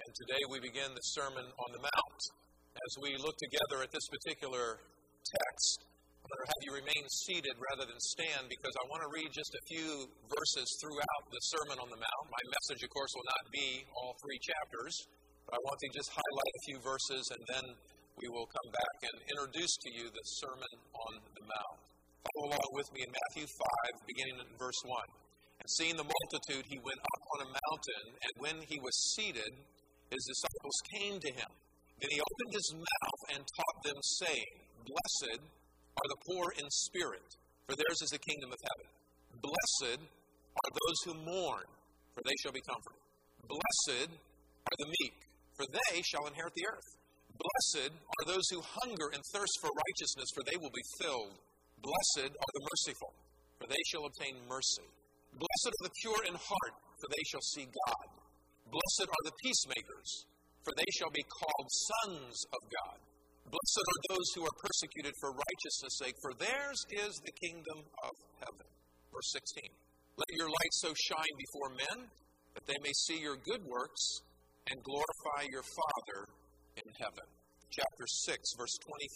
And today we begin the Sermon on the Mount. As we look together at this particular text, I'm going to have you remain seated rather than stand because I want to read just a few verses throughout the Sermon on the Mount. My message, of course, will not be all three chapters, but I want to just highlight a few verses and then we will come back and introduce to you the Sermon on the Mount. Follow along with me in Matthew 5, beginning in verse 1. And seeing the multitude, he went up on a mountain, and when he was seated, his disciples came to him. Then he opened his mouth and taught them, saying, Blessed are the poor in spirit, for theirs is the kingdom of heaven. Blessed are those who mourn, for they shall be comforted. Blessed are the meek, for they shall inherit the earth. Blessed are those who hunger and thirst for righteousness, for they will be filled. Blessed are the merciful, for they shall obtain mercy. Blessed are the pure in heart, for they shall see God. Blessed are the peacemakers, for they shall be called sons of God. Blessed are those who are persecuted for righteousness' sake, for theirs is the kingdom of heaven. Verse 16. Let your light so shine before men, that they may see your good works and glorify your Father in heaven. Chapter 6, verse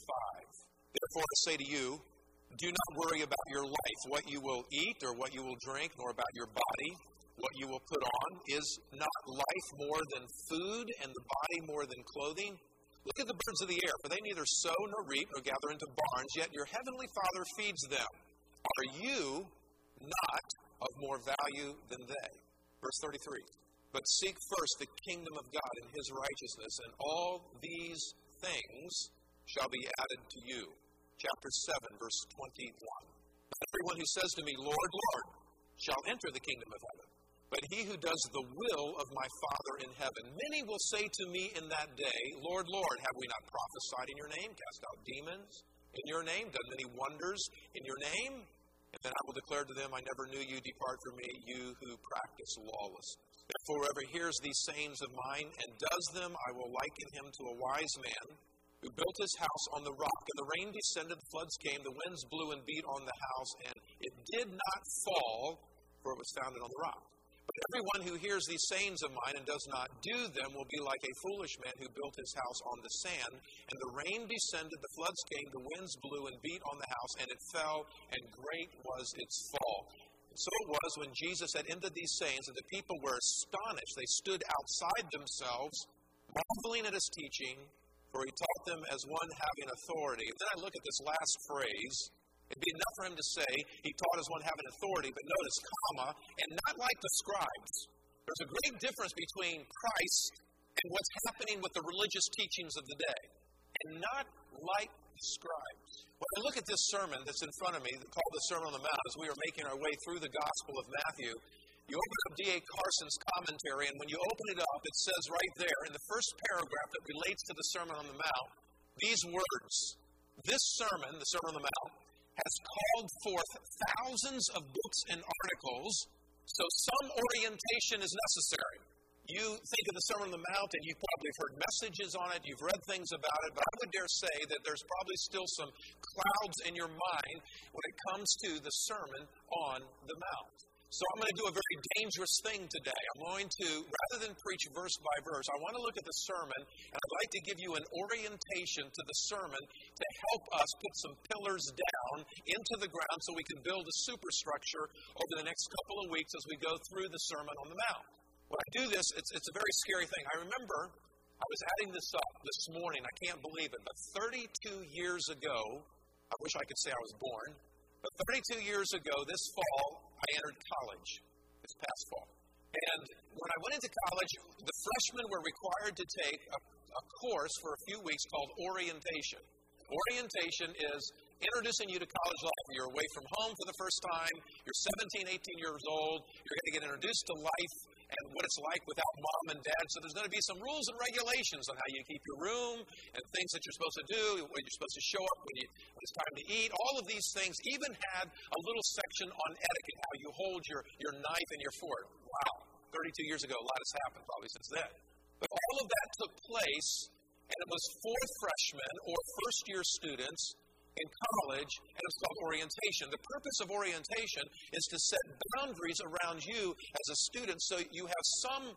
25. Therefore I say to you, do not worry about your life, what you will eat or what you will drink, nor about your body, what you will put on. Is not life more than food, and the body more than clothing? Look at the birds of the air, for they neither sow nor reap nor gather into barns, yet your heavenly Father feeds them. Are you not of more value than they? Verse 33. But seek first the kingdom of God and his righteousness, and all these things shall be added to you. Chapter 7, verse 21. Not everyone who says to me, Lord, Lord, shall enter the kingdom of heaven, but he who does the will of my Father in heaven. Many will say to me in that day, Lord, Lord, have we not prophesied in your name, cast out demons in your name, done many wonders in your name? And then I will declare to them, I never knew you, depart from me, you who practice lawlessness. Therefore, whoever hears these sayings of mine and does them, I will liken him to a wise man who built his house on the rock. And the rain descended, the floods came, the winds blew and beat on the house, and it did not fall, for it was founded on the rock. But everyone who hears these sayings of mine and does not do them will be like a foolish man who built his house on the sand. And the rain descended, the floods came, the winds blew and beat on the house, and it fell, and great was its fall. And so it was when Jesus had ended these sayings, and the people were astonished. They stood outside themselves, marveling at his teaching, for he taught them as one having authority. And then I look at this last phrase. It'd be enough for him to say, he taught as one having authority, but notice, comma, and not like the scribes. There's a great difference between Christ and what's happening with the religious teachings of the day, and not like the scribes. When I look at this sermon that's in front of me, called the Sermon on the Mount, as we are making our way through the Gospel of Matthew, you open up D.A. Carson's commentary, and when you open it up, it says right there in the first paragraph that relates to the Sermon on the Mount, these words, this sermon, the Sermon on the Mount, has called forth thousands of books and articles, so some orientation is necessary. You think of the Sermon on the Mount, and you've probably heard messages on it, you've read things about it, but I would dare say that there's probably still some clouds in your mind when it comes to the Sermon on the Mount. So I'm going to do a very dangerous thing today. I'm going to, rather than preach verse by verse, I want to look at the sermon, and I'd like to give you an orientation to the sermon to help us put some pillars down into the ground so we can build a superstructure over the next couple of weeks as we go through the Sermon on the Mount. When I do this, it's a very scary thing. I remember I was adding this up this morning. I can't believe it, but 32 years ago, I wish I could say I was born, but 32 years ago, this fall, I entered college this past fall. And when I went into college, the freshmen were required to take a course for a few weeks called orientation. Orientation is introducing you to college life. You're away from home for the first time. You're 17, 18 years old. You're going to get introduced to life and what it's like without mom and dad. So there's going to be some rules and regulations on how you keep your room and things that you're supposed to do, when you're supposed to show up when it's time to eat. All of these things even had a little section on etiquette, how you hold your knife and your fork. Wow, 32 years ago, a lot has happened probably since then. But all of that took place, and it was for freshmen or first-year students in college, and it's called orientation. The purpose of orientation is to set boundaries around you as a student so you have some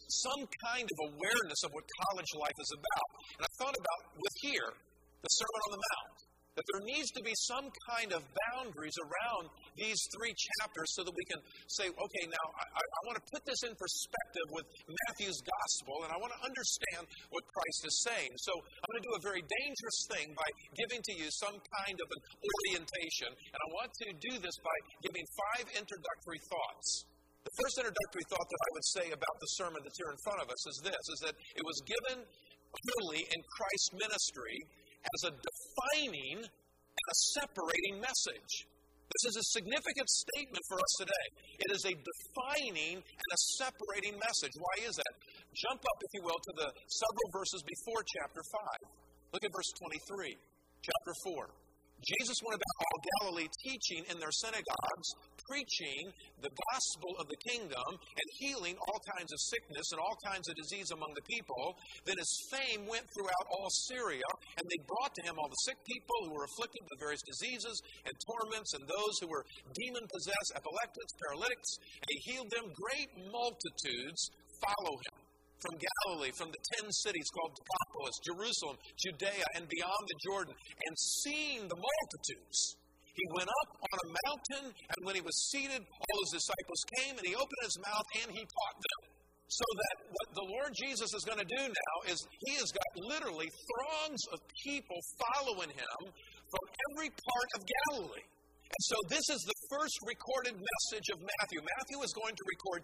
some kind of awareness of what college life is about. And I thought about with here, the Sermon on the Mount, that there needs to be some kind of boundaries around these 3 chapters so that we can say, okay, now I want to put this in perspective with Matthew's gospel, and I want to understand what Christ is saying. So I'm going to do a very dangerous thing by giving to you some kind of an orientation, and I want to do this by giving 5 introductory thoughts. The first introductory thought that I would say about the sermon that's here in front of us is this, is that it was given clearly in Christ's ministry as a defining and a separating message. This is a significant statement for us today. It is a defining and a separating message. Why is that? Jump up, if you will, to the several verses before chapter 5. Look at verse 23, chapter 4. Jesus went about all Galilee teaching in their synagogues, preaching the gospel of the kingdom and healing all kinds of sickness and all kinds of disease among the people. Then his fame went throughout all Syria, and they brought to him all the sick people who were afflicted with various diseases and torments, and those who were demon-possessed, epileptics, paralytics, and he healed them. Great multitudes follow him from Galilee, from the 10 cities called Decapolis, Jerusalem, Judea, and beyond the Jordan. And seeing the multitudes, he went up on a mountain, and when he was seated, all his disciples came, and he opened his mouth, and he taught them. So that what the Lord Jesus is going to do now is he has got literally throngs of people following him from every part of Galilee. And so this is the first recorded message of Matthew. Matthew is going to record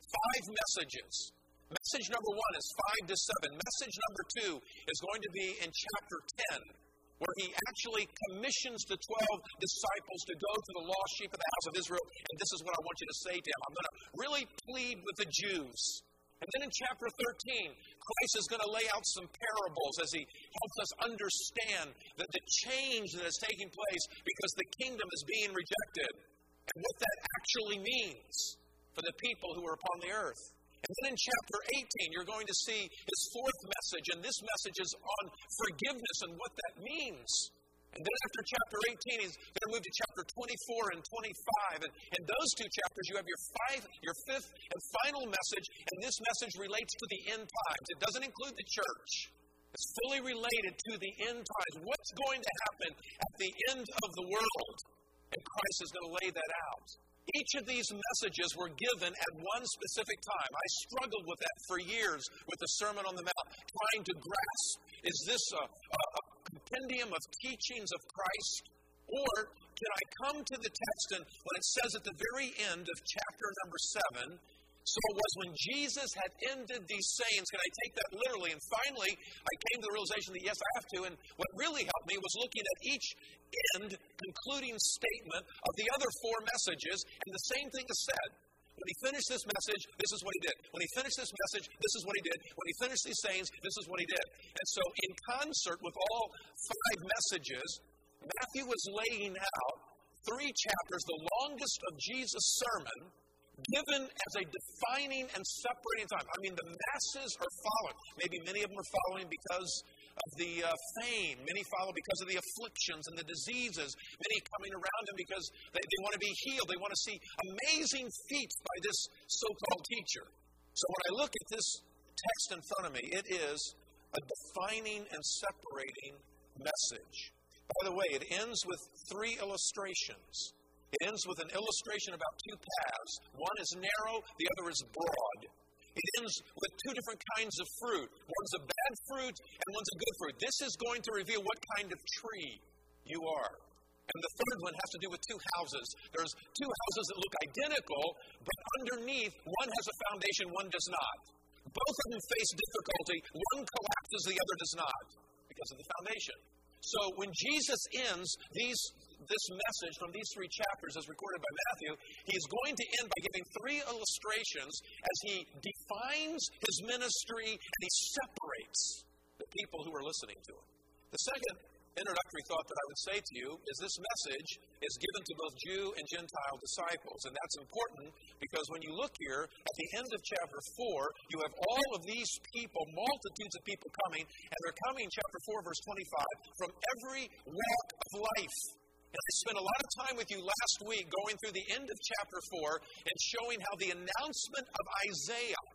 5 messages. Message number 1 is 5 to 7. Message number 2 is going to be in chapter 10, where he actually commissions the 12 disciples to go to the lost sheep of the house of Israel. And this is what I want you to say to him. I'm going to really plead with the Jews. And then in chapter 13, Christ is going to lay out some parables as he helps us understand the change that is taking place because the kingdom is being rejected and what that actually means for the people who are upon the earth. And then in chapter 18, you're going to see his 4th message, and this message is on forgiveness and what that means. And then after chapter 18, he's going to move to chapter 24 and 25. And in those 2 chapters, you have your 5th and final message, and this message relates to the end times. It doesn't include the church. It's fully related to the end times. What's going to happen at the end of the world? And Christ is going to lay that out. Each of these messages were given at one specific time. I struggled with that for years with the Sermon on the Mount, trying to grasp, is this a compendium of teachings of Christ? Or can I come to the text and when it says at the very end of chapter number 7, so it was when Jesus had ended these sayings, can I take that literally? And finally, I came to the realization that yes, I have to. And what really helped me was looking at each end concluding statement of the other 4 messages, and the same thing is said. When he finished this message, this is what he did. When he finished this message, this is what he did. When he finished these sayings, this is what he did. And so in concert with all 5 messages, Matthew was laying out 3 chapters, the longest of Jesus' sermon, given as a defining and separating time. I mean, the masses are following. Maybe many of them are following because of the fame. Many follow because of the afflictions and the diseases. Many coming around him because they want to be healed. They want to see amazing feats by this so-called teacher. So when I look at this text in front of me, it is a defining and separating message. By the way, it ends with 3 illustrations. It ends with an illustration about 2 paths. One is narrow, the other is broad. It ends with 2 different kinds of fruit. One's a bad fruit and one's a good fruit. This is going to reveal what kind of tree you are. And the third one has to do with 2 houses. There's 2 houses that look identical, but underneath, one has a foundation, one does not. Both of them face difficulty. One collapses, the other does not, because of the foundation. So when Jesus ends this message from these 3 chapters as recorded by Matthew, he's going to end by giving 3 illustrations as he defines his ministry and he separates the people who are listening to him. The second introductory thought that I would say to you is this message is given to both Jew and Gentile disciples. And that's important because when you look here at the end of chapter 4, you have all of these people, multitudes of people coming, and they're coming, chapter 4, verse 25, from every walk of life. And I spent a lot of time with you last week going through the end of chapter 4 and showing how the announcement of Isaiah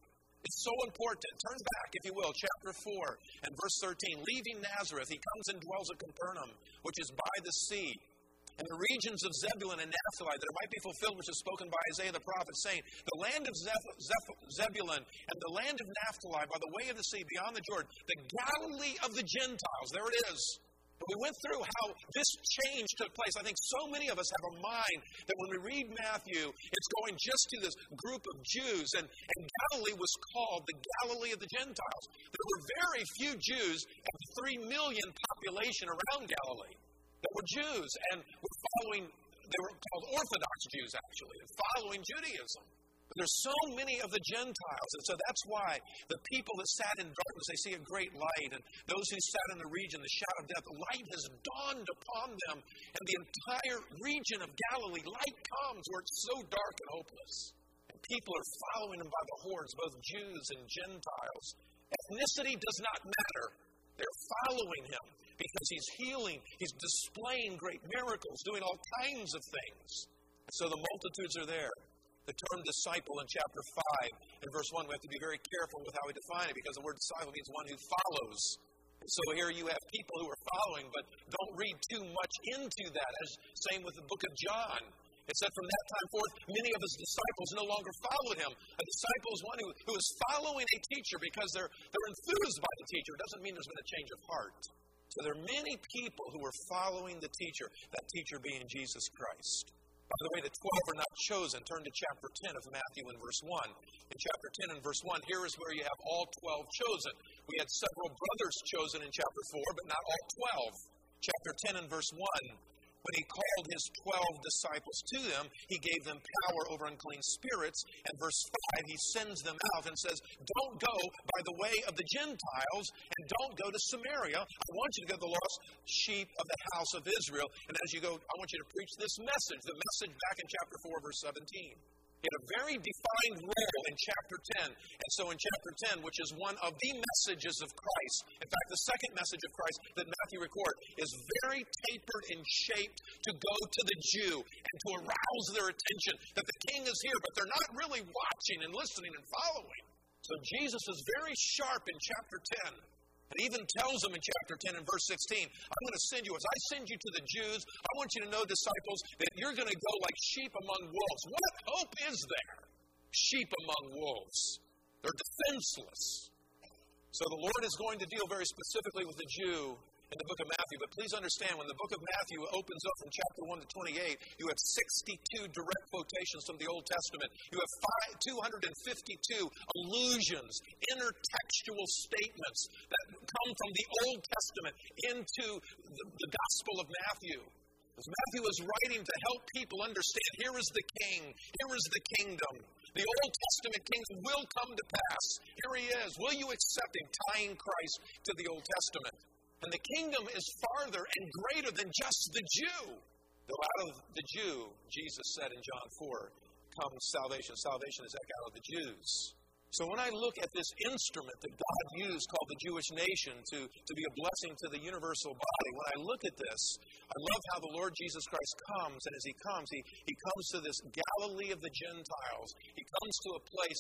It's so important. Turn back, if you will, chapter 4 and verse 13. Leaving Nazareth, he comes and dwells at Capernaum, which is by the sea, and the regions of Zebulun and Naphtali, that it might be fulfilled which is spoken by Isaiah the prophet, saying, the land of Zebulun and the land of Naphtali by the way of the sea beyond the Jordan, the Galilee of the Gentiles. There it is. And we went through how this change took place. I think so many of us have a mind that when we read Matthew, it's going just to this group of Jews. And Galilee was called the Galilee of the Gentiles. There were very few Jews of the 3 million population around Galilee that were Jews and were following, they were called Orthodox Jews actually, and following Judaism. But there's so many of the Gentiles, and so that's why the people that sat in darkness, they see a great light, and those who sat in the region, the shadow of death, light has dawned upon them, and the entire region of Galilee, light comes where it's so dark and hopeless. And people are following him by the hordes, both Jews and Gentiles. Ethnicity does not matter. They're following him because he's healing, he's displaying great miracles, doing all kinds of things. So the multitudes are there. The term disciple in chapter 5 and verse 1, we have to be very careful with how we define it because the word disciple means one who follows. And so here you have people who are following, but don't read too much into that. As same with the book of John. It said from that time forth, many of his disciples no longer followed him. A disciple is one who is following a teacher because they're enthused by the teacher. It doesn't mean there's been a change of heart. So there are many people who are following the teacher, that teacher being Jesus Christ. By the way, the 12 are not chosen. Turn to chapter 10 of Matthew in verse 1. In chapter 10 and verse 1, here is where you have all 12 chosen. We had several brothers chosen in chapter 4, but not all 12. Chapter 10 and verse 1, when he called his 12 disciples to them, he gave them power over unclean spirits. And verse 5, he sends them out and says, don't go by the way of the Gentiles and don't go to Samaria. I want you to go to the lost sheep of the house of Israel. And as you go, I want you to preach this message, the message back in chapter 4, verse 17. He had a very defined role in chapter 10. And so in chapter 10, which is one of the messages of Christ, in fact, the second message of Christ that Matthew records is very tapered and shaped to go to the Jew and to arouse their attention that the king is here, but they're not really watching and listening and following. So Jesus is very sharp in chapter 10. And even tells them in chapter 10 and verse 16, I'm going to send you, as I send you to the Jews, I want you to know, disciples, that you're going to go like sheep among wolves. What hope is there? Sheep among wolves. They're defenseless. So the Lord is going to deal very specifically with the Jew in the book of Matthew. But please understand, when the book of Matthew opens up from chapter 1 to 28, you have 62 direct quotations from the Old Testament. You have 252 allusions, intertextual statements that come from the Old Testament into the Gospel of Matthew. As Matthew is writing to help people understand, here is the king, here is the kingdom. The Old Testament kings will come to pass. Here he is. Will you accept him? Tying Christ to the Old Testament. And the kingdom is farther and greater than just the Jew. Though out of the Jew, Jesus said in John 4, comes salvation. Salvation is out of the Jews. So when I look at this instrument that God used called the Jewish nation to be a blessing to the universal body, when I look at this, I love how the Lord Jesus Christ comes. And as he comes, he comes to this Galilee of the Gentiles. He comes to a place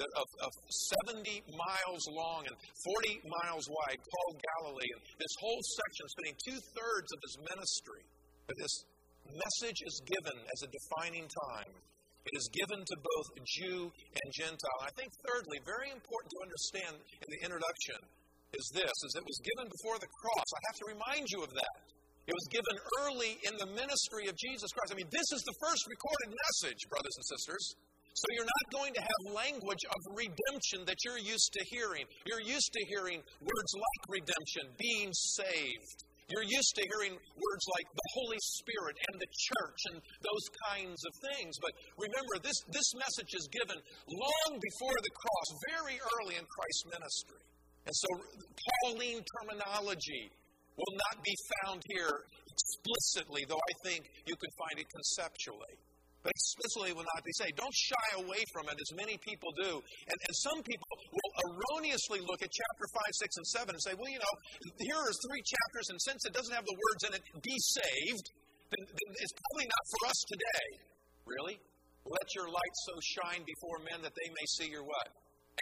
of 70 miles long and 40 miles wide called Galilee. And this whole section, spending 2/3 of his ministry. But this message is given as a defining time. It is given to both Jew and Gentile. I think thirdly, very important to understand in the introduction is it was given before the cross. I have to remind you of that. It was given early in the ministry of Jesus Christ. I mean, this is the first recorded message, brothers and sisters. So you're not going to have language of redemption that you're used to hearing. You're used to hearing words like redemption, being saved. You're used to hearing words like the Holy Spirit and the church and those kinds of things. But remember, this message is given long before the cross, very early in Christ's ministry. And so Pauline terminology will not be found here explicitly, though I think you could find it conceptually. But explicitly will not be said. Don't shy away from it as many people do. And some people will erroneously look at chapter 5, 6, and 7 and say, well, here are 3 chapters, and since it doesn't have the words in it, be saved, then it's probably not for us today. Really? Let your light so shine before men that they may see your what?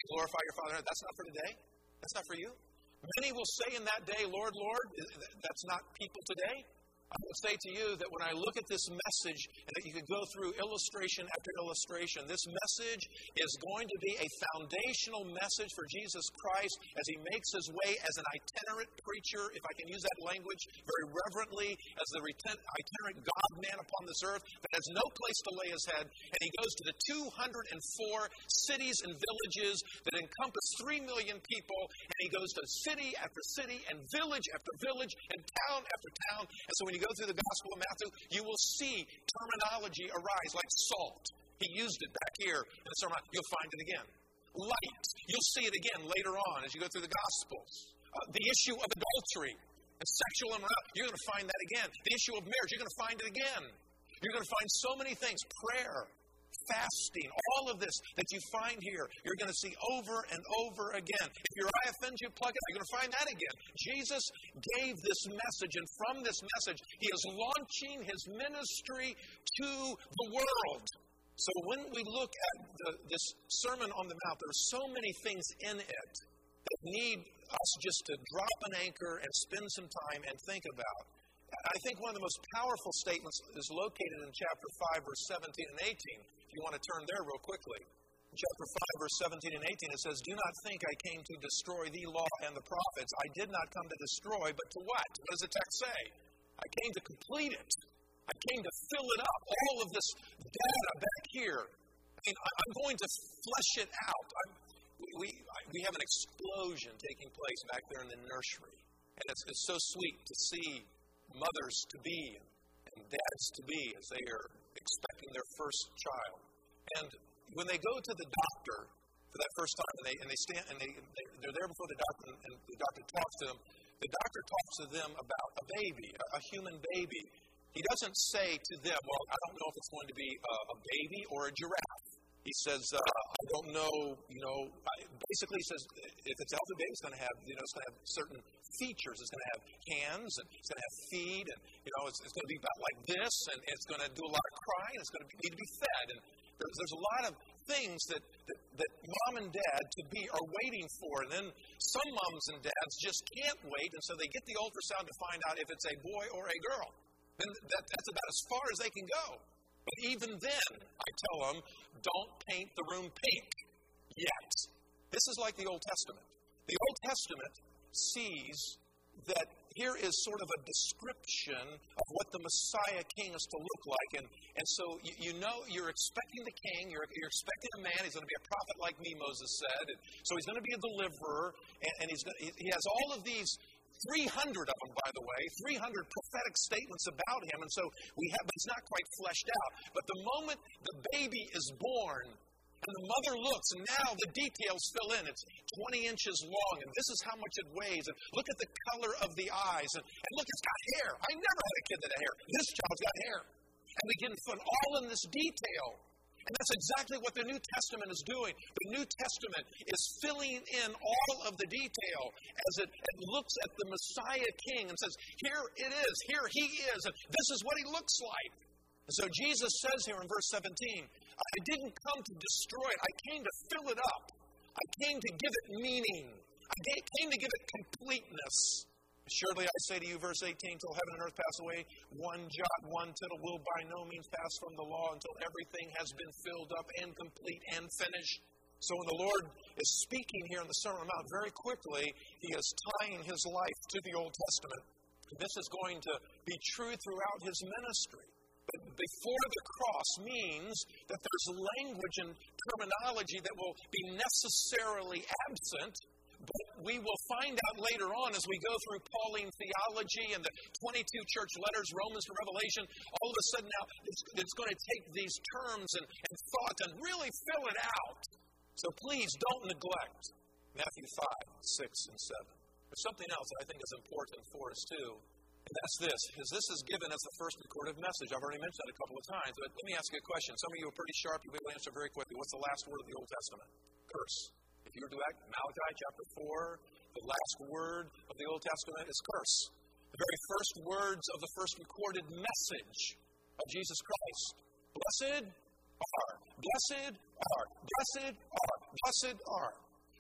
glorify your Father. That's not for today. That's not for you. Many will say in that day, Lord, Lord. That's not people today. I will say to you that when I look at this message, and that you could go through illustration after illustration, this message is going to be a foundational message for Jesus Christ as He makes His way as an itinerant preacher, if I can use that language very reverently, as the itinerant God-man upon this earth that has no place to lay His head. And He goes to the 204 cities and villages that encompass 3 million people, and He goes to city after city and village after village and town after town. And so when you go through the Gospel of Matthew, you will see terminology arise like salt. He used it back here in the sermon. You'll find it again. Light. You'll see it again later on as you go through the Gospels. The issue of adultery and sexual immorality. You're going to find that again. The issue of marriage. You're going to find it again. You're going to find so many things. Prayer. Fasting, all of this that you find here, you're going to see over and over again. If your eye offends you, plug it out. You're going to find that again. Jesus gave this message, and from this message, He is launching His ministry to the world. So when we look at this Sermon on the Mount, there are so many things in it that need us just to drop an anchor and spend some time and think about. I think one of the most powerful statements is located in chapter 5, verse 17 and 18. If you want to turn there real quickly. In chapter 5, verse 17 and 18, it says, "Do not think I came to destroy the law and the prophets. I did not come to destroy, but to what?" What does the text say? I came to complete it. I came to fill it up. All of this data back here. I mean, I'm going to flesh it out. We have an explosion taking place back there in the nursery. And it's so sweet to see mothers-to-be and dads-to-be as they are expecting their first child. And when they go to the doctor for that first time, and they're there before the doctor, and the doctor talks to them, the doctor talks to them about a baby, a human baby. He doesn't say to them, well, I don't know if it's going to be a baby or a giraffe. He says, I don't know, basically he says, if it's a healthy baby, it's going to have, it's going to have certain features. It's going to have hands, and it's going to have feet, and, it's going to be about like this, and it's going to do a lot of crying, it's going to need to be fed. And there's a lot of things that mom and dad to-be are waiting for. And then some moms and dads just can't wait, and so they get the ultrasound to find out if it's a boy or a girl. And that's about as far as they can go. But even then, I tell them, don't paint the room pink yet. This is like the Old Testament. The Old Testament sees that here is sort of a description of what the Messiah King is to look like. And so you're expecting the king, you're expecting a man, he's going to be a prophet like me, Moses said. And so he's going to be a deliverer, and he has all of these 300 of them, by the way, 300 prophetic statements about him. And so but it's not quite fleshed out. But the moment the baby is born, and the mother looks, and now the details fill in. It's 20 inches long, and this is how much it weighs. And look at the color of the eyes. And look, it's got hair. I never had a kid that had hair. This child's got hair. And we can put all in this detail. And that's exactly what the New Testament is doing. The New Testament is filling in all of the detail as it looks at the Messiah King and says, here it is, here he is, and this is what he looks like. And so Jesus says here in verse 17, I didn't come to destroy it. I came to fill it up. I came to give it meaning. I came to give it completeness. Surely I say to you, verse 18, till heaven and earth pass away, one jot, one tittle will by no means pass from the law until everything has been filled up and complete and finished. So when the Lord is speaking here in the Sermon on the Mount, very quickly, He is tying His life to the Old Testament. This is going to be true throughout His ministry. But before the cross means that there's language and terminology that will be necessarily absent. But we will find out later on as we go through Pauline theology and the 22 church letters, Romans to Revelation, all of a sudden now it's going to take these terms and thoughts and really fill it out. So please don't neglect Matthew 5, 6, and 7. There's something else that I think is important for us too, and that's this. This is given as the first recorded message. I've already mentioned that a couple of times, but let me ask you a question. Some of you are pretty sharp. You'll be able to answer very quickly. What's the last word of the Old Testament? Curse. If you were to act, Malachi chapter 4, the last word of the Old Testament is curse. The very first words of the first recorded message of Jesus Christ. Blessed are, blessed are, blessed are, blessed are.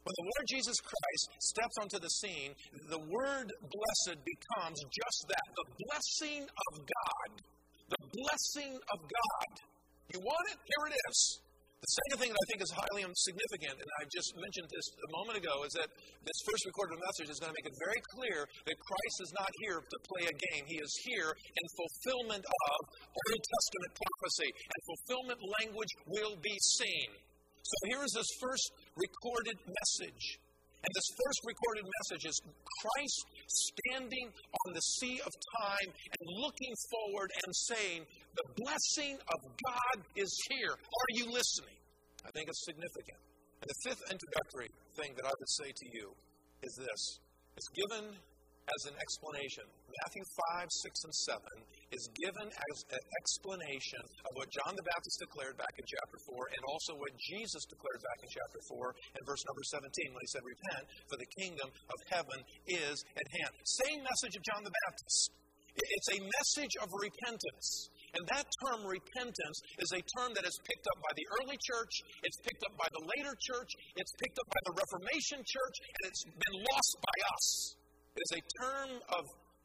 When the Lord Jesus Christ steps onto the scene, the word blessed becomes just that, the blessing of God. The blessing of God. You want it? Here it is. The second thing that I think is highly significant, and I just mentioned this a moment ago, is that this first recorded message is going to make it very clear that Christ is not here to play a game. He is here in fulfillment of Old Testament prophecy, and fulfillment language will be seen. So here is this first recorded message. And this first recorded message is Christ standing on the sea of time and looking forward and saying, the blessing of God is here. Are you listening? I think it's significant. And the fifth introductory thing that I would say to you is this. It's given as an explanation. Matthew 5, 6, and 7 is given as an explanation of what John the Baptist declared back in chapter 4 and also what Jesus declared back in chapter 4 and verse number 17 when he said, repent, for the kingdom of heaven is at hand. Same message of John the Baptist. It's a message of repentance. And that term repentance is a term that is picked up by the early church, it's picked up by the later church, it's picked up by the Reformation church, and it's been lost by us. It is a term of,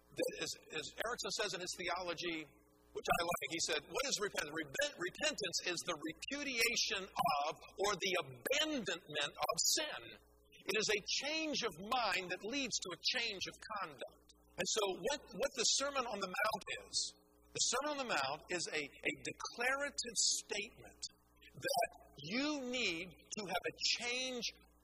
as Erickson says in his theology, which I like, he said, what is repentance? Repentance is the repudiation of or the abandonment of sin. It is a change of mind that leads to a change of conduct. And so what the Sermon on the Mount is, the Sermon on the Mount is a declarative statement that you need to have a change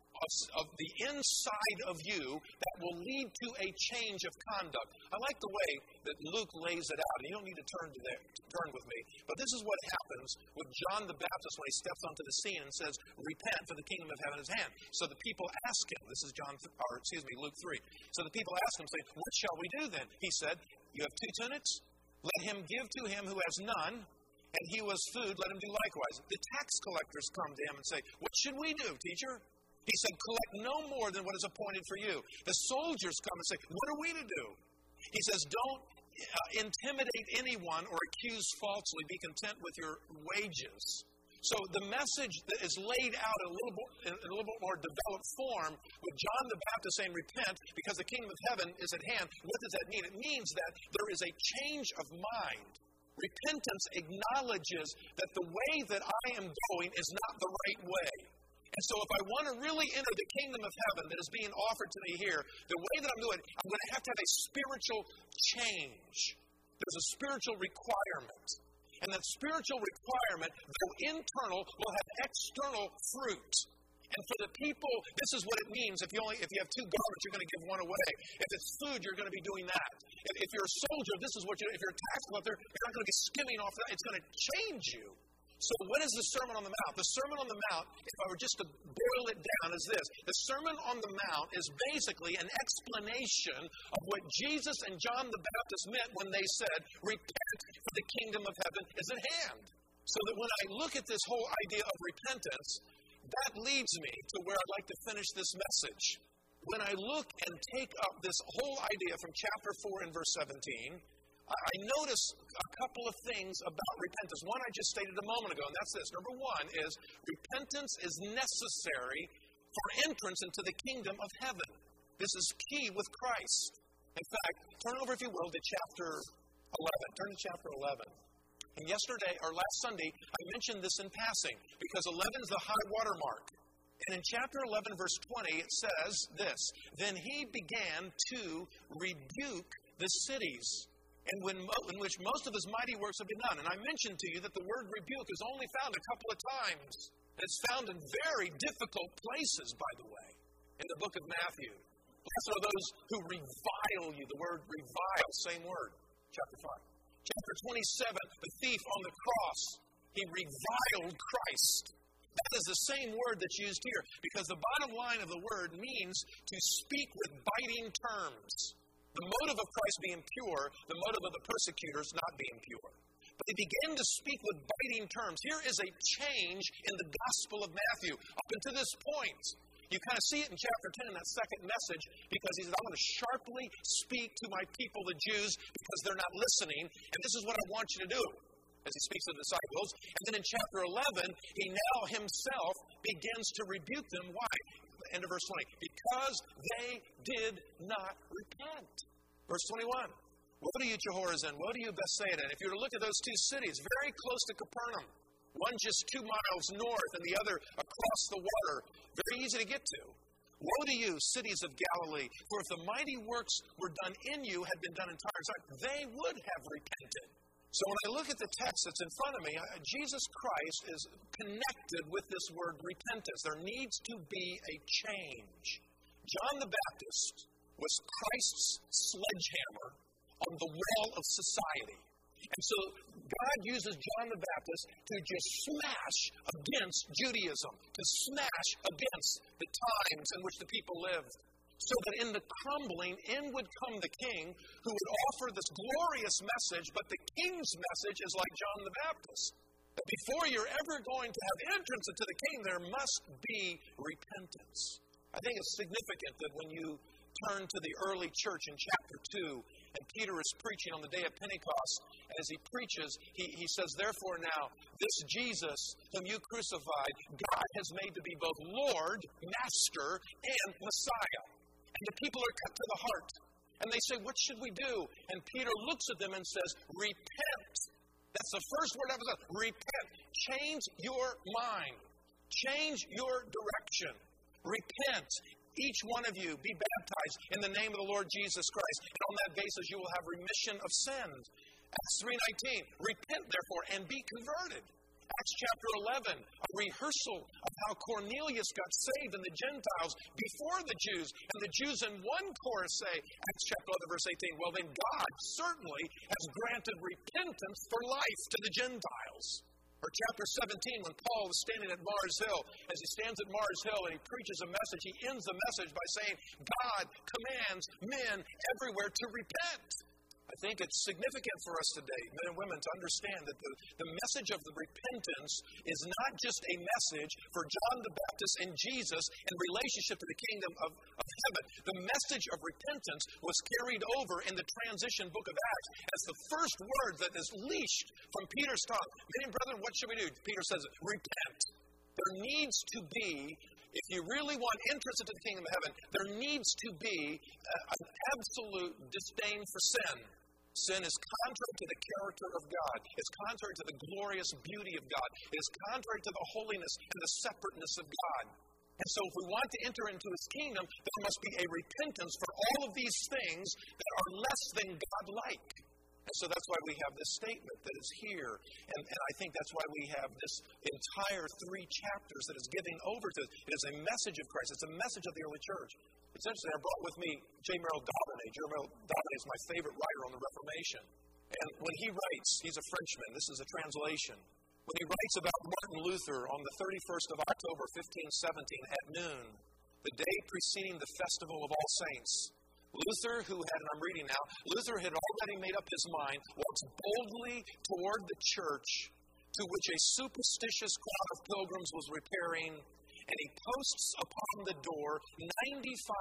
of the inside of you that will lead to a change of conduct. I like the way that Luke lays it out. And you don't need to turn with me. But this is what happens with John the Baptist when he steps onto the scene and says, repent, for the kingdom of heaven is at hand. So the people ask him, this is Luke 3. So the people ask him, say, what shall we do then? He said, you have 2 tunics? Let him give to him who has none, and he who has food, let him do likewise. The tax collectors come to him and say, what should we do, teacher? He said, collect no more than what is appointed for you. The soldiers come and say, what are we to do? He says, don't intimidate anyone or accuse falsely. Be content with your wages. So the message that is laid out in a little bit more developed form with John the Baptist saying, repent, because the kingdom of heaven is at hand. What does that mean? It means that there is a change of mind. Repentance acknowledges that the way that I am going is not the right way. And so if I want to really enter the kingdom of heaven that is being offered to me here, the way that I'm doing, I'm going to have a spiritual change. There's a spiritual requirement. And that spiritual requirement, though internal, will have external fruit. And for the people, this is what it means. If you have 2 garments, you're going to give one away. If it's food, you're going to be doing that. If you're a soldier, this is what if you're a tax collector, you're not going to be skimming off that. It's going to change you. So what is the Sermon on the Mount? The Sermon on the Mount, if I were just to boil it down, is this. The Sermon on the Mount is basically an explanation of what Jesus and John the Baptist meant when they said, repent, for the kingdom of heaven is at hand. So that when I look at this whole idea of repentance, that leads me to where I'd like to finish this message. When I look and take up this whole idea from chapter 4 and verse 17, I notice a couple of things about repentance. One I just stated a moment ago, and that's this. Number one is repentance is necessary for entrance into the kingdom of heaven. This is key with Christ. In fact, turn over, if you will, to chapter 11. Turn to chapter 11. And yesterday, or last Sunday, I mentioned this in passing because 11 is the high water mark. And in chapter 11, verse 20, it says this, then he began to rebuke the cities in which most of his mighty works have been done. And I mentioned to you that the word rebuke is only found a couple of times. It's found in very difficult places, by the way, in the book of Matthew. Blessed are those who revile you. The word revile, same word, chapter 5. Chapter 27, the thief on the cross, he reviled Christ. That is the same word that's used here, because the bottom line of the word means to speak with biting terms. The motive of Christ being pure, the motive of the persecutors not being pure. But they began to speak with biting terms. Here is a change in the Gospel of Matthew. Up until this point, you kind of see it in chapter 10 in that second message, because he says, I'm going to sharply speak to my people, the Jews, because they're not listening, and this is what I want you to do, as he speaks to the disciples. And then in chapter 11, he now himself begins to rebuke them. Why? end of verse 20. Because they did not repent. Verse 21. Woe to you, Jehorazin. Woe to you, Bethsaida. And if you were to look at those two cities, very close to Capernaum, one just 2 miles north and the other across the water, very easy to get to. Woe to you, cities of Galilee, for if the mighty works were done in you had been done in Tyre, they would have repented. So when I look at the text that's in front of me, Jesus Christ is connected with this word repentance. There needs to be a change. John the Baptist was Christ's sledgehammer on the wall of society. And so God uses John the Baptist to just smash against Judaism, to smash against the times in which the people lived, so that in the crumbling, in would come the king who would offer this glorious message, but the king's message is like John the Baptist. That before you're ever going to have entrance into the king, there must be repentance. I think it's significant that when you turn to the early church in chapter 2, and Peter is preaching on the day of Pentecost. As he preaches, he says, therefore now, this Jesus whom you crucified, God has made to be both Lord, Master, and Messiah. And the people are cut to the heart. And they say, what should we do? And Peter looks at them and says, repent. That's the first word I was saying. Repent. Change your mind. Change your direction. Repent. Each one of you be baptized in the name of the Lord Jesus Christ. And on that basis, you will have remission of sins. Acts 3:19, repent therefore and be converted. Acts chapter 11, a rehearsal of how Cornelius got saved and the Gentiles before the Jews. And the Jews in one chorus say, Acts chapter 11, verse 18, well then God certainly has granted repentance for life to the Gentiles. Or chapter 17, when Paul is standing at Mars Hill, as he stands at Mars Hill and he preaches a message, he ends the message by saying, God commands men everywhere to repent. I think it's significant for us today, men and women, to understand that the message of the repentance is not just a message for John the Baptist and Jesus in relationship to the kingdom of heaven. The message of repentance was carried over in the transition book of Acts as the first word that is leashed from Peter's tongue. Men and brethren, what should we do? Peter says, repent. There needs to be, if you really want entrance into the kingdom of heaven, there needs to be an absolute disdain for sin. Sin is contrary to the character of God. It's contrary to the glorious beauty of God. It is contrary to the holiness and the separateness of God. And so if we want to enter into His kingdom, there must be a repentance for all of these things that are less than God-like. And so that's why we have this statement that is here. And I think that's why we have this entire 3 chapters that is giving over to it. It is a message of Christ. It's a message of the early church. It's interesting. I brought with me J. Merrill Daubenay. J. Merrill Daubenay is my favorite writer on the Reformation. And when he writes, he's a Frenchman. This is a translation. When he writes about Martin Luther on the 31st of October, 1517, at noon, the day preceding the festival of All Saints, Luther, who had, and I'm reading now, Luther had already made up his mind, walks boldly toward the church to which a superstitious crowd of pilgrims was repairing, and he posts upon the door 95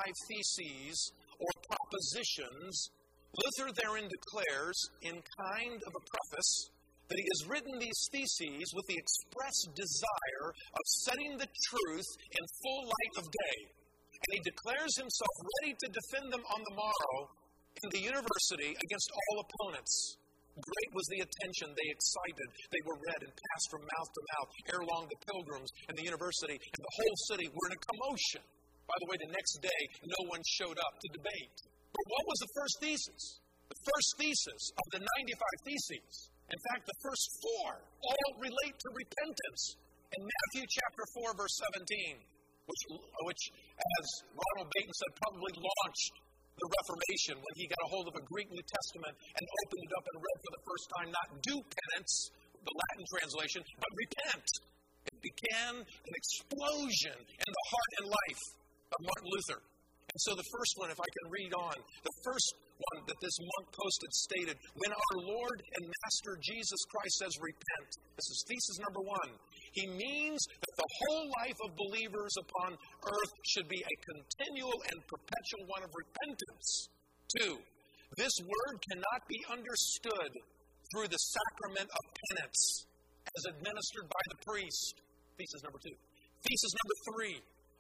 theses or propositions. Luther therein declares, in kind of a preface, that he has written these theses with the express desire of setting the truth in full light of day. And he declares himself ready to defend them on the morrow in the university against all opponents. Great was the attention they excited. They were read and passed from mouth to mouth. Ere long, the pilgrims and the university and the whole city were in a commotion. By the way, the next day, no one showed up to debate. But what was the first thesis? The first thesis of the 95 theses, in fact, the first 4, all relate to repentance. In Matthew chapter 4, verse 17, which, as Ronald Baton said, probably launched the Reformation when he got a hold of a Greek New Testament and opened it up and read for the first time, not do penance, the Latin translation, but repent. It began an explosion in the heart and life of Martin Luther. And so the first one, if I can read on, the first one that this monk posted stated, when our Lord and Master Jesus Christ says repent, this is thesis number 1, He means that the whole life of believers upon earth should be a continual and perpetual one of repentance. 2, this word cannot be understood through the sacrament of penance as administered by the priest. Thesis number 2. Thesis number 3,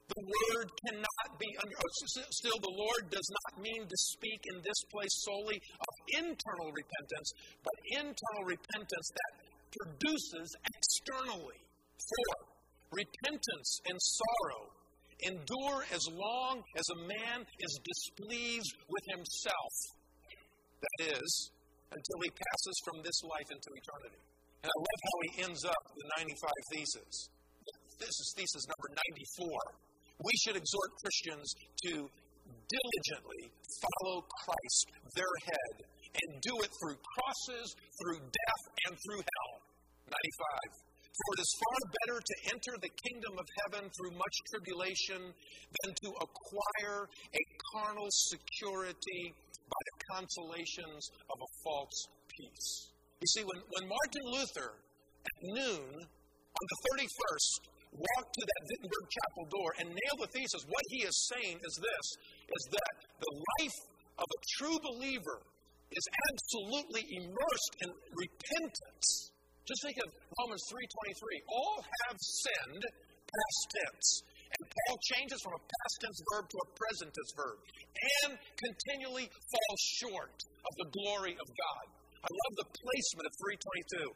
The word cannot be still, the Lord does not mean to speak in this place solely of internal repentance, but internal repentance that produces externally. 4, repentance and sorrow endure as long as a man is displeased with himself. That is, until he passes from this life into eternity. And I love how he ends up the 95 Theses. This is thesis number 94. We should exhort Christians to diligently follow Christ, their head, and do it through crosses, through death, and through hell. 95. For it is far better to enter the kingdom of heaven through much tribulation than to acquire a carnal security by the consolations of a false peace. You see, when Martin Luther at noon on the 31st walked to that Wittenberg chapel door and nailed the thesis, what he is saying is this, is that the life of a true believer is absolutely immersed in repentance. Just think of Romans 3:23. All have sinned, past tense. And Paul changes from a past tense verb to a present tense verb. And continually falls short of the glory of God. I love the placement of 3:23,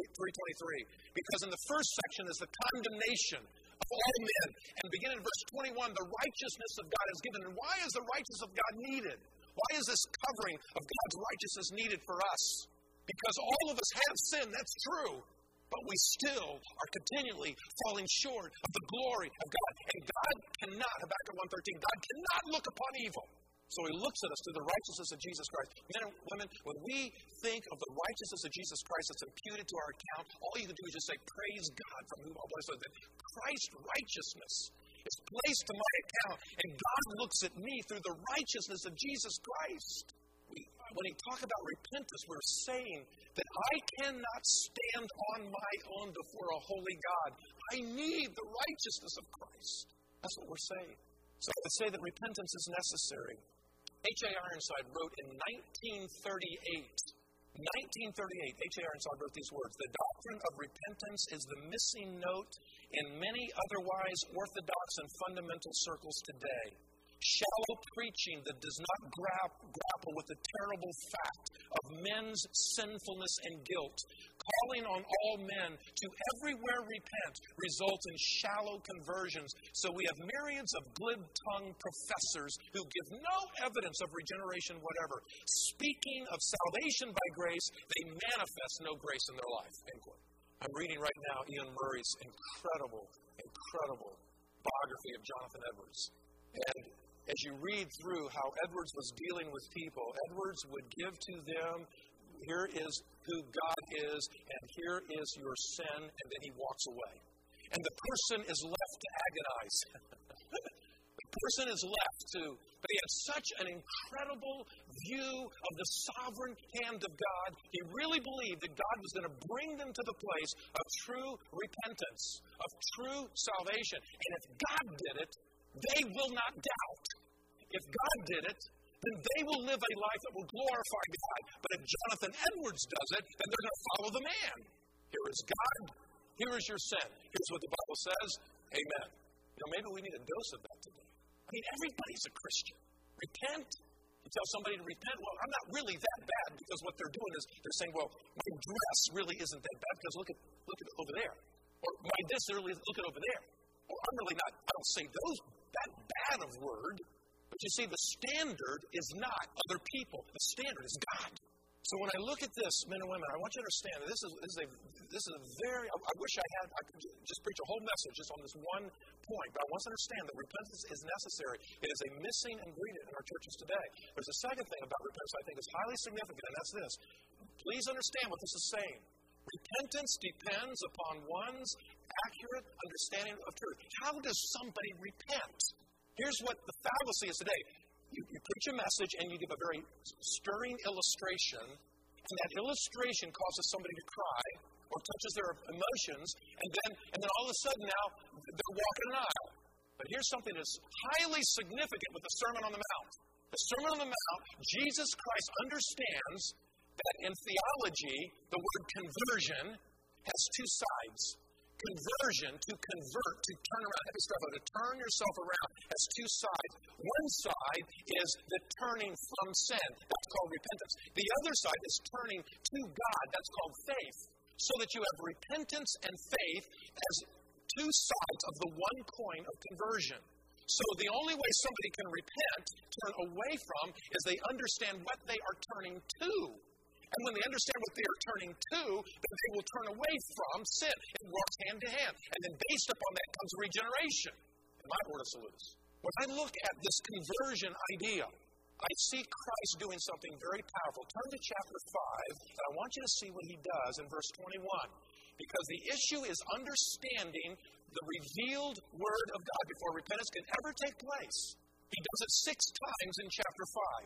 because in the first section is the condemnation of all men. And beginning in verse 21, the righteousness of God is given. And why is the righteousness of God needed? Why is this covering of God's righteousness needed for us? Because all of us have sinned, that's true. But we still are continually falling short of the glory of God. And God cannot, Habakkuk 1:13, God cannot look upon evil. So he looks at us through the righteousness of Jesus Christ. Men and women, when we think of the righteousness of Jesus Christ that's imputed to our account, all you can do is just say, praise God from whom all blessings. That Christ's righteousness is placed to my account, and God looks at me through the righteousness of Jesus Christ. When we talk about repentance, we're saying that I cannot stand on my own before a holy God. I need the righteousness of Christ. That's what we're saying. So I would say that repentance is necessary. H.A. Ironside wrote in 1938, H.A. Ironside wrote these words, the doctrine of repentance is the missing note in many otherwise orthodox and fundamental circles today. Shallow preaching that does not grapple with the terrible fact of men's sinfulness and guilt, calling on all men to everywhere repent, results in shallow conversions. So we have myriads of glib-tongued professors who give no evidence of regeneration whatever. Speaking of salvation by grace, they manifest no grace in their life. End quote. I'm reading right now Ian Murray's incredible biography of Jonathan Edwards. And as you read through how Edwards was dealing with people, Edwards would give to them, here is who God is, and here is your sin, and then he walks away. And the person is left to agonize. The person is left to, but he had such an incredible view of the sovereign hand of God. He really believed that God was going to bring them to the place of true repentance, of true salvation. And if God did it, they will not doubt. If God did it, then they will live a life that will glorify God. But if Jonathan Edwards does it, then they're going to follow the man. Here is God. Here is your sin. Here's what the Bible says. Amen. You know, maybe we need a dose of that today. I mean, everybody's a Christian. Repent. You tell somebody to repent. Well, I'm not really that bad, because what they're doing is they're saying, well, my dress really isn't that bad because look at over there. Or my this really isn't, look at over there. Or I'm really not, I don't say that bad of word. But you see, the standard is not other people. The standard is God. So when I look at this, men and women, I want you to understand that this is a very, I wish I could just preach a whole message just on this one point, but I want us to understand that repentance is necessary. It is a missing ingredient in our churches today. There's a second thing about repentance I think is highly significant, and that's this. Please understand what this is saying. Repentance depends upon one's accurate understanding of truth. How does somebody repent? Here's what the fallacy is today. You preach a message and you give a very stirring illustration, and that illustration causes somebody to cry or touches their emotions, and then all of a sudden now they're walking an aisle. But here's something that's highly significant with the Sermon on the Mount. The Sermon on the Mount, Jesus Christ understands that in theology, the word conversion has two sides. conversion, to convert, to turn around, to turn yourself around, has two sides. One side is the turning from sin. That's called repentance. The other side is turning to God. That's called faith. So that you have repentance and faith as two sides of the one coin of conversion. So the only way somebody can repent, turn away from, is they understand what they are turning to. And when they understand what they are turning to, then they will turn away from sin. It works hand to hand. And then based upon that comes regeneration. In my word of salutes. When I look at this conversion idea, I see Christ doing something very powerful. Turn to chapter 5, and I want you to see what he does in verse 21. Because the issue is understanding the revealed word of God before repentance can ever take place. He does it 6 times in chapter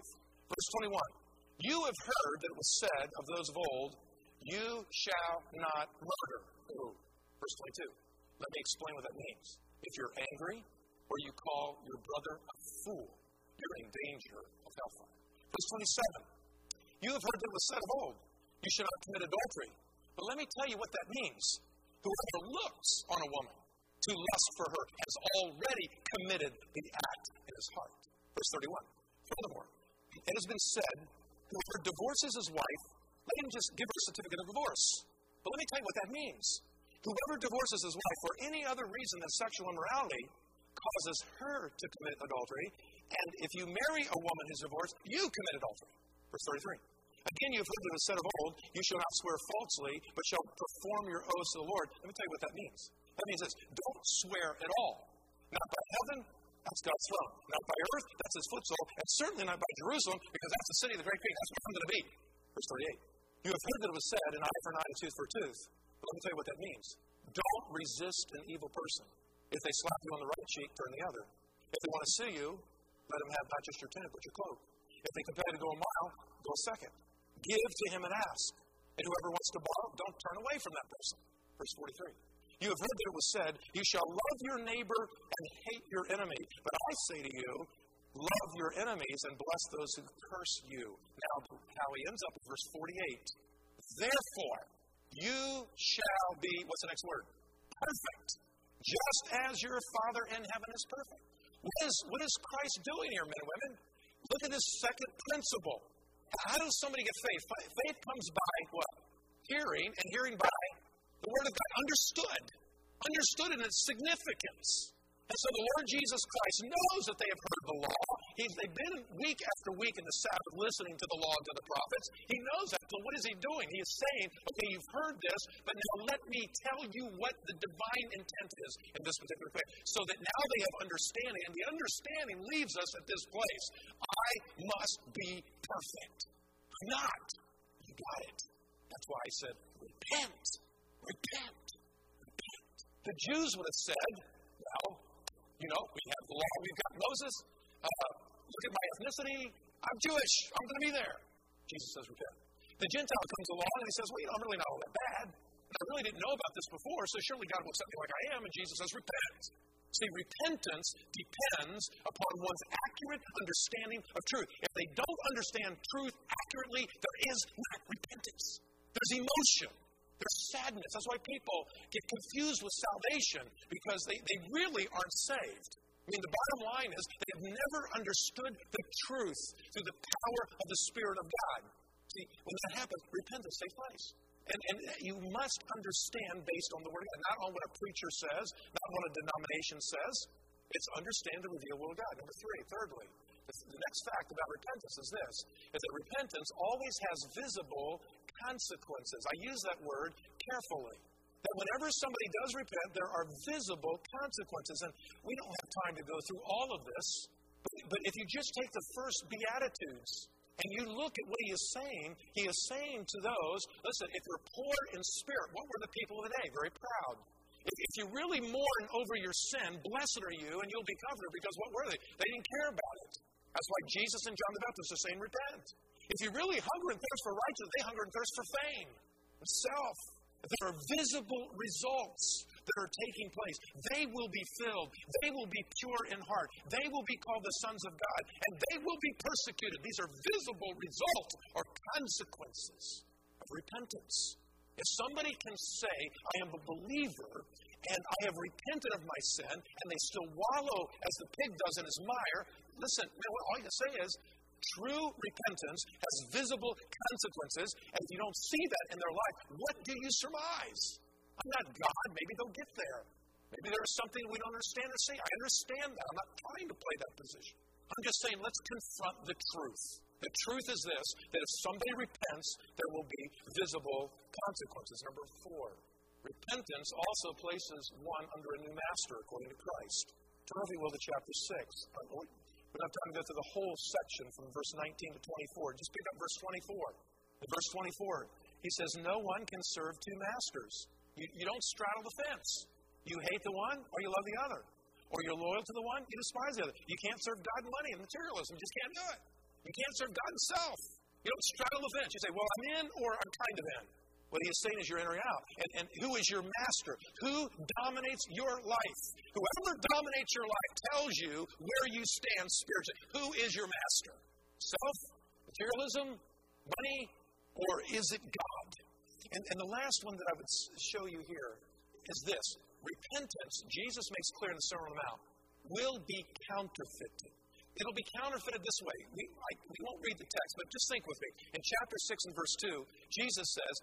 5. Verse 21. You have heard that it was said of those of old, you shall not murder. Ooh. Verse 22. Let me explain what that means. If you're angry or you call your brother a fool, you're in danger of hellfire. Verse 27. You have heard that it was said of old, you shall not commit adultery. But let me tell you what that means. Whoever looks on a woman to lust for her has already committed the act in his heart. Verse 31. Furthermore, it has been said, whoever divorces his wife, let him just give her a certificate of divorce. But let me tell you what that means. Whoever divorces his wife for any other reason than sexual immorality causes her to commit adultery. And if you marry a woman who's divorced, you commit adultery. Verse 33. Again, you have heard that it was said of old, you shall not swear falsely, but shall perform your oaths to the Lord. Let me tell you what that means. That means this. Don't swear at all. Not by heaven, that's God's throne. Not by earth, that's his footstool. And certainly not by Jerusalem, because that's the city of the great king. That's where I'm going to be. Verse 38. You have heard that it was said, an eye for an eye, a tooth for a tooth. But let me tell you what that means. Don't resist an evil person. If they slap you on the right cheek, turn the other. If they want to sue you, let them have not just your tunic, but your cloak. If they compel you to go a mile, go a second. Give to him and ask. And whoever wants to borrow, don't turn away from that person. Verse 43. You have heard that it was said, you shall love your neighbor and hate your enemy. But I say to you, love your enemies and bless those who curse you. Now, how he ends up in verse 48. Therefore, you shall be, what's the next word? Perfect. Just as your Father in heaven is perfect. What is Christ doing here, men and women? Look at this second principle. How does somebody get faith? Faith comes by what? Hearing, and hearing by the Word of God. Understood in its significance. And so the Lord Jesus Christ knows that they have heard the law. They've been week after week in the Sabbath listening to the law and to the prophets. He knows that. So what is he doing? He is saying, okay, you've heard this, but now let me tell you what the divine intent is in this particular case. So that now they have understanding, and the understanding leaves us at this place. I must be perfect. I'm not. You got it. That's why I said, repent. Repent. Repent. The Jews would have said, well, we have the law, we've got Moses. Look at my ethnicity. I'm Jewish. I'm going to be there. Jesus says, repent. The Gentile comes along and he says, well, I'm really not all that bad. And I really didn't know about this before, so surely God will accept me like I am. And Jesus says, repent. See, repentance depends upon one's accurate understanding of truth. If they don't understand truth accurately, there is not repentance. There's emotion. There's sadness. That's why people get confused with salvation, because they really aren't saved. I mean, the bottom line is they have never understood the truth through the power of the Spirit of God. See, when that happens, repentance takes place. And you must understand based on the Word of God, not on what a preacher says, not what a denomination says. It's understand the revealed will of God. Number 3, thirdly, the next fact about repentance is this, is that repentance always has visible consequences. I use that word carefully. That whenever somebody does repent, there are visible consequences. And we don't have time to go through all of this, but if you just take the first Beatitudes and you look at what he is saying to those, listen, if you're poor in spirit, what were the people of the day? Very proud. If you really mourn over your sin, blessed are you, and you'll be comforted, because what were they? They didn't care about it. That's why Jesus and John the Baptist are saying, repent. If you really hunger and thirst for righteousness, they hunger and thirst for fame and self. If there are visible results that are taking place, they will be filled. They will be pure in heart. They will be called the sons of God, and they will be persecuted. These are visible results or consequences of repentance. If somebody can say, I am a believer, and I have repented of my sin, and they still wallow as the pig does in his mire, listen, all you can say is, true repentance has visible consequences, and if you don't see that in their life, what do you surmise? I'm not God. Maybe they'll get there. Maybe there's something we don't understand or see. I understand that. I'm not trying to play that position. I'm just saying, let's confront the truth. The truth is this, that if somebody repents, there will be visible consequences. Number 4, repentance also places one under a new master, according to Christ. Turn, if you will, to chapter 6. We don't have time to go through the whole section from verse 19 to 24. Just pick up verse 24. In verse 24, he says, no one can serve two masters. You don't straddle the fence. You hate the one or you love the other. Or you're loyal to the one, you despise the other. You can't serve God and money and materialism. You just can't do it. You can't serve God and self. You don't straddle the fence. You say, well, I'm in or I'm kind of in. What he is saying is you're in or out. And who is your master? Who dominates your life? Whoever dominates your life tells you where you stand spiritually. Who is your master? Self, materialism, money, or is it God? And the last one that I would show you here is this. Repentance, Jesus makes clear in the Sermon on the Mount, will be counterfeited. It'll be counterfeited this way. We won't read the text, but just think with me. In chapter 6 and verse 2, Jesus says,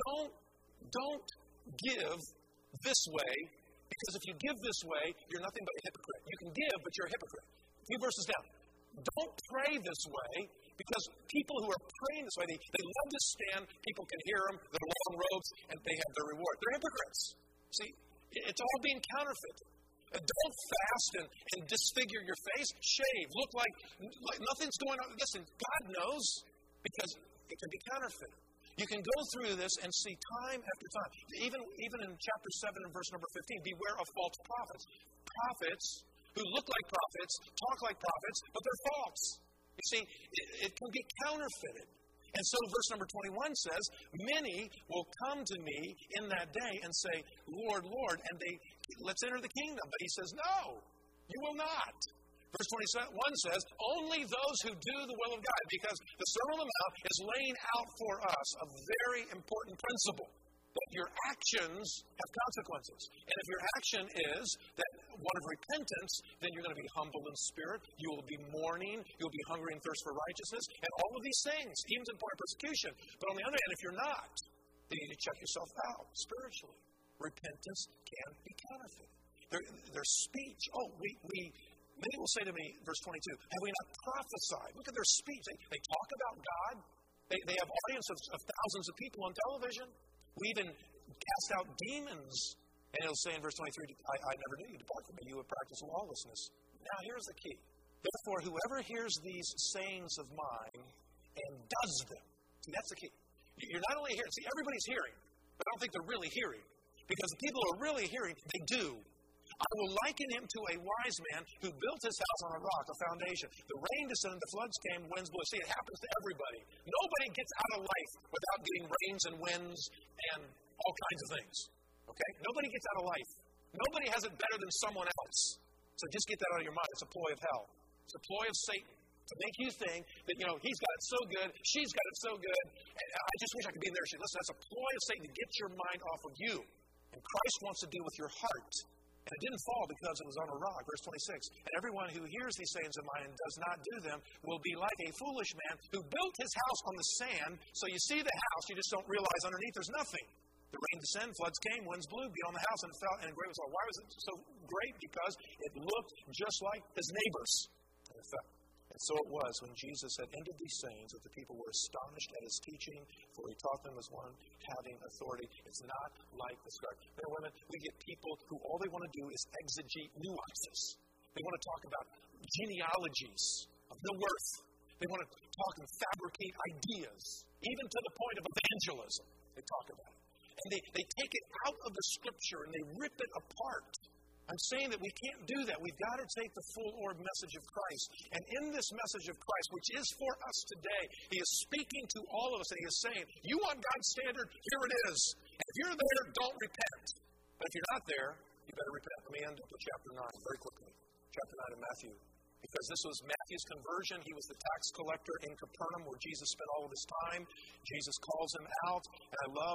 don't give this way, because if you give this way, you're nothing but a hypocrite. You can give, but you're a hypocrite. A few verses down. Don't pray this way, because people who are praying this way, they love to stand, people can hear them, they're long robes, and they have their reward. They're hypocrites. See, it's all being counterfeited. Don't fast and disfigure your face. Shave. Look like nothing's going on. Listen, God knows, because it can be counterfeited. You can go through this and see time after time. Even in chapter 7 and verse number 15, beware of false prophets. Prophets who look like prophets, talk like prophets, but they're false. You see, it can be counterfeited. And so verse number 21 says, many will come to me in that day and say, Lord, Lord, and let's enter the kingdom. But he says, no, you will not. Verse 21 says, only those who do the will of God, because the Sermon on the Mount is laying out for us a very important principle, that your actions have consequences. And if your action is that one of repentance, then you're going to be humble in spirit, you will be mourning, you'll be hungry and thirst for righteousness, and all of these things, even to the point of persecution. But on the other hand, if you're not, then you need to check yourself out spiritually. Repentance can be counterfeited. Their speech, many will say to me, verse 22, have we not prophesied? Look at their speech. They talk about God. They have audience of thousands of people on television. We even cast out demons. And it'll say in verse 23, I never knew you. Depart from me, you have practiced lawlessness. Now here's the key. Therefore, whoever hears these sayings of mine and does them. See, that's the key. You're not only hearing. See, everybody's hearing. But I don't think they're really hearing. Because the people who are really hearing, they do. I will liken him to a wise man who built his house on a rock, a foundation. The rain descended, the floods came, winds blew. See, it happens to everybody. Nobody gets out of life without getting rains and winds and all kinds of things. Okay? Nobody gets out of life. Nobody has it better than someone else. So just get that out of your mind. It's a ploy of hell. It's a ploy of Satan to make you think that, he's got it so good, she's got it so good, and I just wish I could be there. Listen, that's a ploy of Satan to get your mind off of you. And Christ wants to deal with your heart. And it didn't fall because it was on a rock. Verse 26. And everyone who hears these sayings of mine and does not do them will be like a foolish man who built his house on the sand. So you see the house, you just don't realize underneath there's nothing. The rain descended, floods came, winds blew, beat on the house, and it fell, and great was all. Why was it so great? Because it looked just like his neighbors. And it fell. And so it was when Jesus had ended these sayings that the people were astonished at his teaching, for he taught them as one having authority. It's not like the scribes. Men and women, we get people who all they want to do is exegete nuances. They want to talk about genealogies of no worth. They want to talk and fabricate ideas, even to the point of evangelism. They talk about it. And they take it out of the Scripture and they rip it apart. I'm saying that we can't do that. We've got to take the full orb message of Christ. And in this message of Christ, which is for us today, he is speaking to all of us and he is saying, you want God's standard? Here it is. And if you're there, don't repent. But if you're not there, you better repent. Let me end up with chapter 9 very quickly. Chapter 9 of Matthew. Because this was Matthew's conversion. He was the tax collector in Capernaum where Jesus spent all of his time. Jesus calls him out. And I love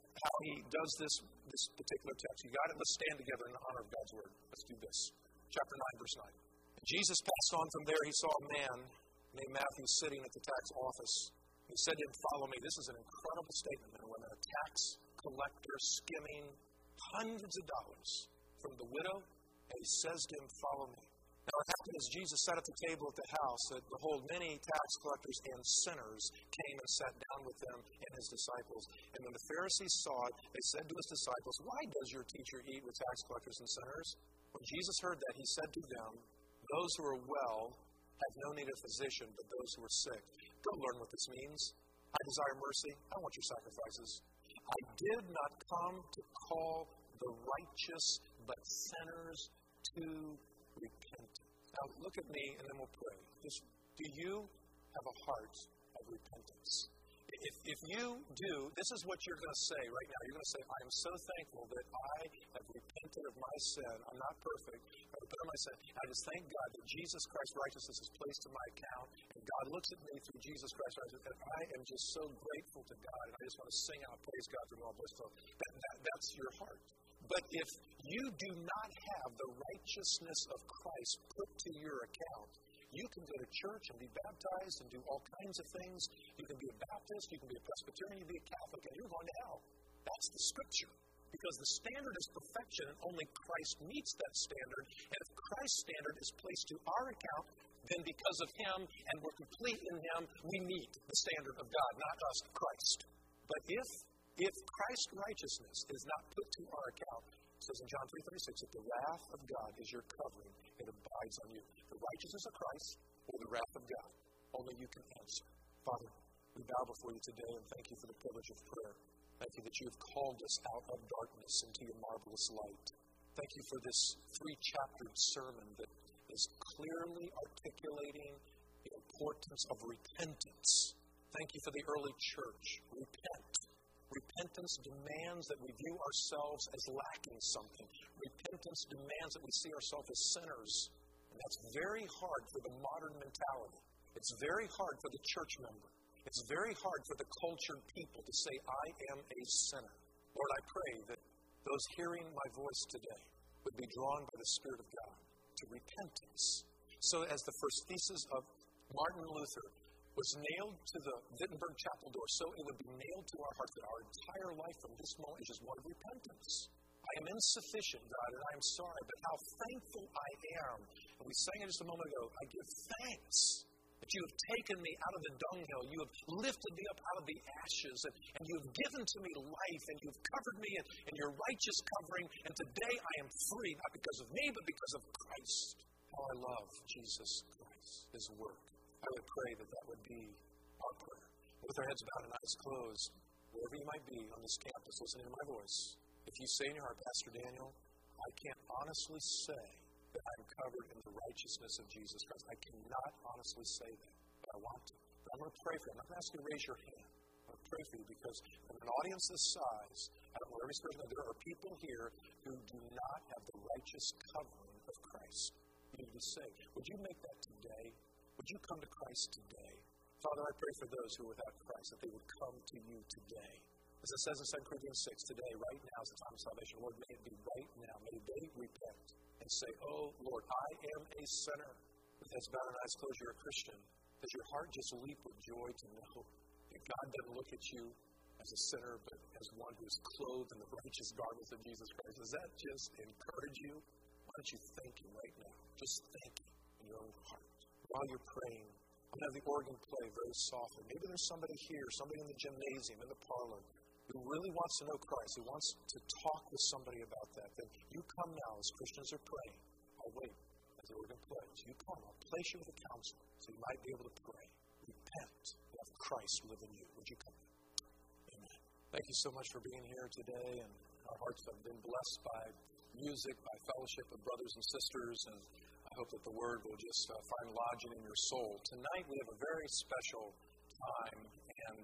how he does this particular text. You got it? Let's stand together in the honor of God's word. Let's do this. Chapter 9, verse 9. And Jesus passed on from there. He saw a man named Matthew sitting at the tax office. He said to him, "Follow me." This is an incredible statement, men and women. A tax collector skimming hundreds of dollars from the widow, and he says to him, "Follow me." Now, what happened is Jesus sat at the table at the house that behold, many tax collectors and sinners came and sat down with them and his disciples. And when the Pharisees saw it, they said to his disciples, "Why does your teacher eat with tax collectors and sinners?" When Jesus heard that, he said to them, "Those who are well have no need of physician, but those who are sick. Go learn what this means. I desire mercy. I don't want your sacrifices. I did not come to call the righteous, but sinners to repentance." Now look at me and then we'll pray. Do you have a heart of repentance? If you do, this is what you're going to say right now. You're going to say, "I am so thankful that I have repented of my sin. I'm not perfect. I repent of my sin. I just thank God that Jesus Christ's righteousness is placed in my account. And God looks at me through Jesus Christ's righteousness. And I am just so grateful to God. And I just want to sing out, praise God through all this." So that's your heart. But if you do not have the righteousness of Christ put to your account, you can go to church and be baptized and do all kinds of things. You can be a Baptist, you can be a Presbyterian, you can be a Catholic, and you're going to hell. That's the Scripture. Because the standard is perfection, and only Christ meets that standard. And if Christ's standard is placed to our account, then because of Him, and we're complete in Him, we meet the standard of God, not us, Christ. But if Christ's righteousness is not put to our account, it says in John 3:36, that the wrath of God is your covering, it abides on you. The righteousness of Christ or the wrath of God, only you can answer. Father, we bow before you today and thank you for the privilege of prayer. Thank you that you have called us out of darkness into your marvelous light. Thank you for this 3-chaptered sermon that is clearly articulating the importance of repentance. Thank you for the early church. Repent. Repentance demands that we view ourselves as lacking something. Repentance demands that we see ourselves as sinners. And that's very hard for the modern mentality. It's very hard for the church member. It's very hard for the cultured people to say, "I am a sinner." Lord, I pray that those hearing my voice today would be drawn by the Spirit of God to repentance. So as the first thesis of Martin Luther was nailed to the Wittenberg chapel door, so it would be nailed to our hearts that our entire life from this moment is just one of repentance. I am insufficient, God, and I am sorry, but how thankful I am. And we sang it just a moment ago. I give thanks that you have taken me out of the dunghill. You have lifted me up out of the ashes, and you have given to me life, and you have covered me in your righteous covering. And today I am free, not because of me, but because of Christ. How I love Jesus Christ, His work. I would pray that that would be our prayer. With our heads bowed and eyes closed, wherever you might be on this campus listening to my voice, if you say in your heart, "Pastor Daniel, I can't honestly say that I'm covered in the righteousness of Jesus Christ. I cannot honestly say that, but I want to." But I'm going to pray for you. I'm not going to ask you to raise your hand. I'm going to pray for you because from an audience this size, I don't know every spirit, there are people here who do not have the righteous covering of Christ. You need to be saved. Would you make that today? Would you come to Christ today? Father, I pray for those who are without Christ, that they would come to you today. As it says in 2 Corinthians 6, today, right now is the time of salvation. Lord, may it be right now. May they repent and say, "Oh, Lord, I am a sinner." With heads bowed and eyes closed, you're a Christian. Does your heart just leap with joy to know that God doesn't look at you as a sinner, but as one who is clothed in the righteous garments of Jesus Christ? Does that just encourage you? Why don't you thank Him right now? Just thank Him in your own heart. While you're praying, I'm going to have the organ play very softly. Maybe there's somebody here, somebody in the gymnasium, in the parlor, who really wants to know Christ, who wants to talk with somebody about that. Then you come now as Christians are praying. I'll wait as the organ plays. You come. I'll place you with a counselor so you might be able to pray. Repent and have Christ live in you. Would you come? Amen. Thank you so much for being here today. And our hearts have been blessed by music, by fellowship with brothers and sisters. And I hope that the Word will just find lodging in your soul. Tonight we have a very special time, and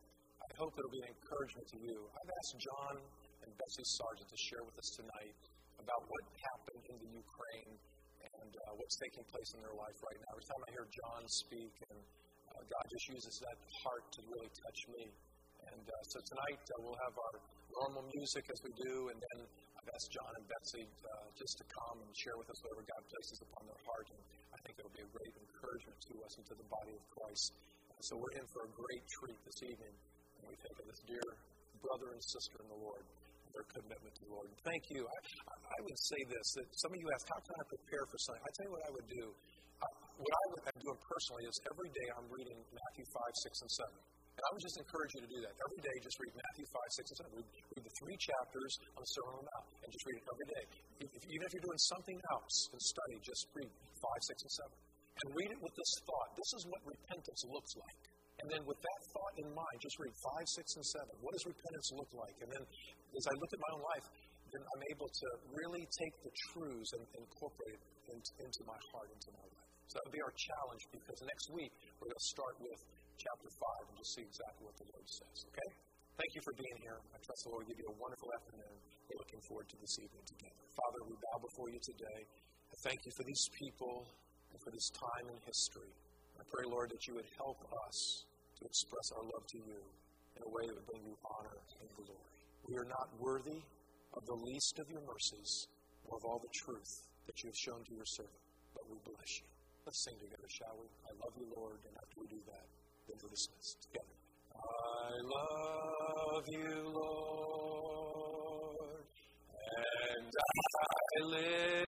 I hope it will be an encouragement to you. I've asked John and Bessie Sargent to share with us tonight about what happened in the Ukraine and what's taking place in their life right now. Every time I hear John speak, and God just uses that heart to really touch me. And so tonight we'll have our normal music as we do, and then I've asked John and Betsy just to come and share with us whatever God places upon their heart, and I think it'll be a great encouragement to us and to the body of Christ. So we're in for a great treat this evening, and we think of this dear brother and sister in the Lord and their commitment to the Lord. And thank you. I would say this, that some of you ask, how can I prepare for something? I tell you what I would do. What I'm doing personally is every day I'm reading Matthew 5, 6, and 7. And I would just encourage you to do that. Every day, just read Matthew 5, 6, and 7. Read the 3 chapters on the Sermon on the Mount, and just read it every day. Even if you're doing something else and study, just read 5, 6, and 7. And read it with this thought. This is what repentance looks like. And then with that thought in mind, just read 5, 6, and 7. What does repentance look like? And then as I look at my own life, then I'm able to really take the truths and incorporate it into my heart, into my life. So that would be our challenge, because next week we're going to start with chapter 5 and just see exactly what the Lord says. Okay? Thank you for being here. I trust the Lord will give you a wonderful afternoon. We're looking forward to this evening together. Father, we bow before you today. I thank you for these people and for this time in history. I pray, Lord, that you would help us to express our love to you in a way that would bring you honor and glory. We are not worthy of the least of your mercies or of all the truth that you have shown to your servant, but we bless you. Let's sing together, shall we? I love you, Lord, and after we do that, then we're dismissed together. I love you, Lord, and I live